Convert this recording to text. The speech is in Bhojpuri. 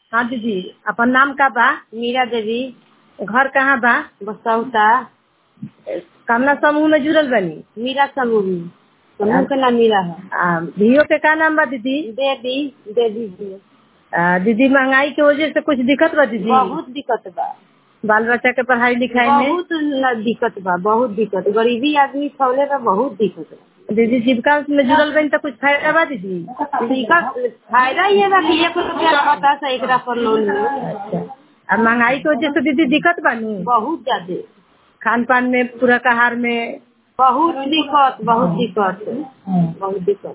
हाँ दीदी, अपन नाम का बा? मीरा देवी। घर कहाँ बा? बसौता। कामना समूह में जुड़ल बनी? मीरा समूह में। समूह का नाम मीरा है। भियो के का नाम बा दीदी? देवी। देवी जी। दीदी महंगाई की वजह से कुछ दिक्कत बा दीदी? बहुत दिक्कत बा। बाल बच्चा के पढ़ाई लिखाई में बहुत दिक्कत बा, बहुत दिक्कत। गरीबी आदमी छौले बा, बहुत दिक्कत बा। दीदी जीविका में जुड़ल बनी तो कुछ फायदा बा दीदी? फायदा ये बा कि 1 रुपया लगता है एकरा पर लोन में। अच्छा, अब महंगाई की वजह से दीदी दिक्कत बानी? बहुत ज्यादा। खान पान में, पूरक आहार में बहुत दिक्कत, बहुत दिक्कत, बहुत दिक्कत।